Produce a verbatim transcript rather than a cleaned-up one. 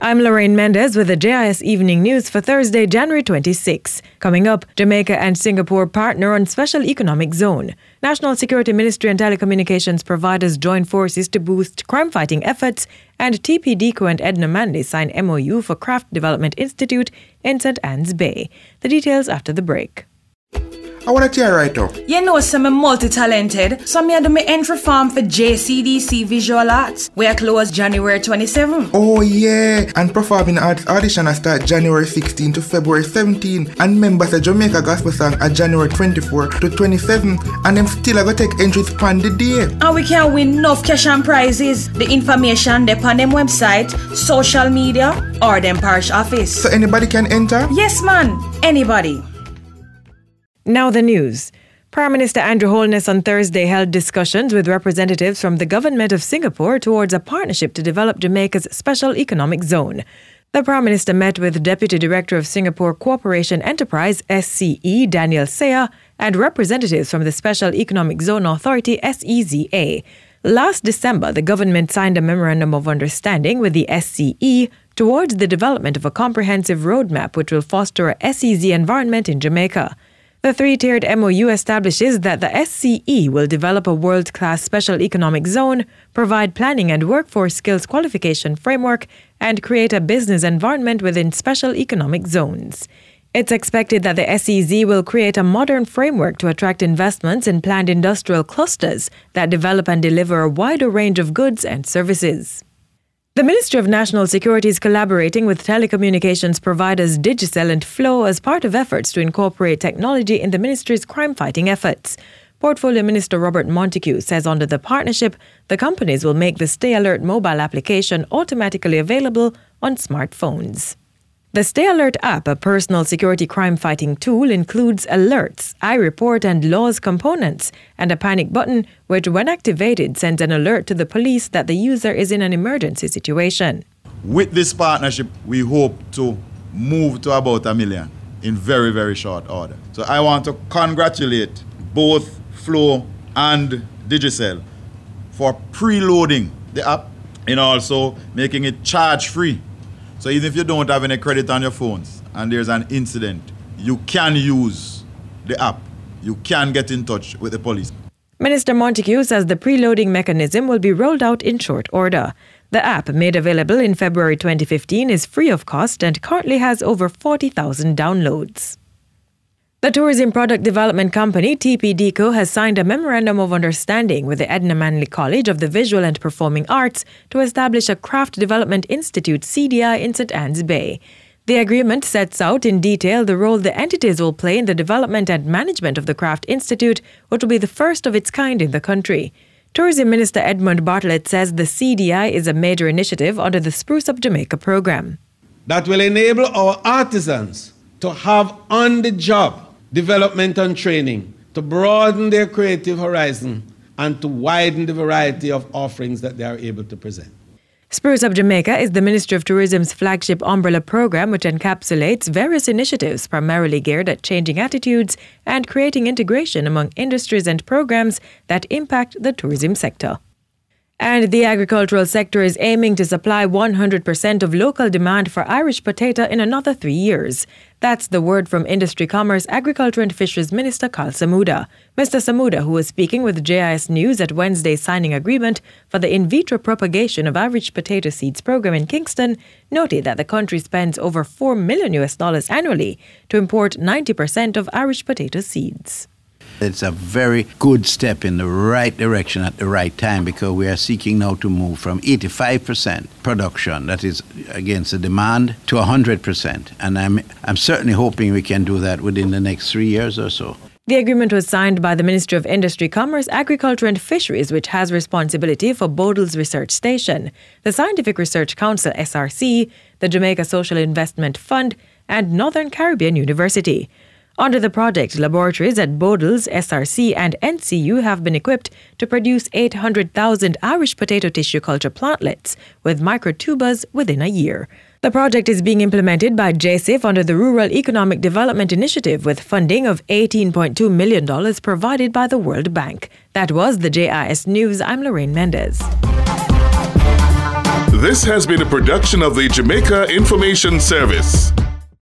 I'm Lorraine Mendez with the J I S Evening News for Thursday, January twenty-sixth. Coming up, Jamaica and Singapore partner on Special Economic Zone. National Security Ministry and telecommunications providers join forces to boost crime-fighting efforts, and T P D C O and Edna Manley sign M O U for Craft Development Institute in Saint Anne's Bay. The details after the break. I want to tell you right now. You know, some multi-talented, so me do my entry form for J C D C Visual Arts. We are closed January twenty-seventh. Oh yeah, and performing arts audition start January sixteenth to February seventeenth, and members of Jamaica Gospel Song are January twenty-fourth to twenty-seventh, and them still are going to take entries on the day. And we can win enough cash and prizes. The information they on them website, social media, or them parish office. So anybody can enter? Yes, man, anybody. Now the news. Prime Minister Andrew Holness on Thursday held discussions with representatives from the government of Singapore towards a partnership to develop Jamaica's Special Economic Zone. The Prime Minister met with Deputy Director of Singapore Cooperation Enterprise S C E Daniel Saya and representatives from the Special Economic Zone Authority S E Z A. Last December, the government signed a memorandum of understanding with the S C E towards the development of a comprehensive roadmap which will foster a S E Z environment in Jamaica. The three-tiered M O U establishes that the S C E will develop a world-class special economic zone, provide planning and workforce skills qualification framework, and create a business environment within special economic zones. It's expected that the S E Z will create a modern framework to attract investments in planned industrial clusters that develop and deliver a wider range of goods and services. The Ministry of National Security is collaborating with telecommunications providers Digicel and Flow as part of efforts to incorporate technology in the ministry's crime-fighting efforts. Portfolio Minister Robert Montague says under the partnership, the companies will make the Stay Alert mobile application automatically available on smartphones. The Stay Alert app, a personal security crime-fighting tool, includes alerts, iReport and laws components, and a panic button which, when activated, sends an alert to the police that the user is in an emergency situation. With this partnership, we hope to move to about a million in very, very short order. So I want to congratulate both Flow and Digicel for preloading the app and also making it charge-free. So even if you don't have any credit on your phones and there's an incident, you can use the app. You can get in touch with the police. Minister Montague says the preloading mechanism will be rolled out in short order. The app, made available in February twenty fifteen, is free of cost and currently has over forty thousand downloads. The tourism product development company T P D C O has signed a memorandum of understanding with the Edna Manley College of the Visual and Performing Arts to establish a Craft Development Institute C D I in Saint Anne's Bay. The agreement sets out in detail the role the entities will play in the development and management of the Craft Institute, which will be the first of its kind in the country. Tourism Minister Edmund Bartlett says the C D I is a major initiative under the Spruce Up Jamaica program. That will enable our artisans to have on-the-job development and training, to broaden their creative horizon and to widen the variety of offerings that they are able to present. Spruce Up Jamaica is the Ministry of Tourism's flagship umbrella program which encapsulates various initiatives primarily geared at changing attitudes and creating integration among industries and programs that impact the tourism sector. And the agricultural sector is aiming to supply one hundred percent of local demand for Irish potato in another three years. That's the word from Industry, Commerce, Agriculture and Fisheries Minister Carl Samuda. Mister Samuda, who was speaking with J I S News at Wednesday's signing agreement for the in vitro propagation of Irish potato seeds program in Kingston, noted that the country spends over four million U S dollars annually to import ninety percent of Irish potato seeds. It's a very good step in the right direction at the right time because we are seeking now to move from eighty-five percent production, that is against the demand, to one hundred percent. And I'm, I'm certainly hoping we can do that within the next three years or so. The agreement was signed by the Ministry of Industry, Commerce, Agriculture and Fisheries, which has responsibility for Bodle's Research Station, the Scientific Research Council S R C, the Jamaica Social Investment Fund, and Northern Caribbean University. Under the project, laboratories at Bodle's, S R C and N C U have been equipped to produce eight hundred thousand Irish potato tissue culture plantlets with microtubers within a year. The project is being implemented by J C I F under the Rural Economic Development Initiative with funding of eighteen point two million dollars provided by the World Bank. That was the J I S News. I'm Lorraine Mendez. This has been a production of the Jamaica Information Service.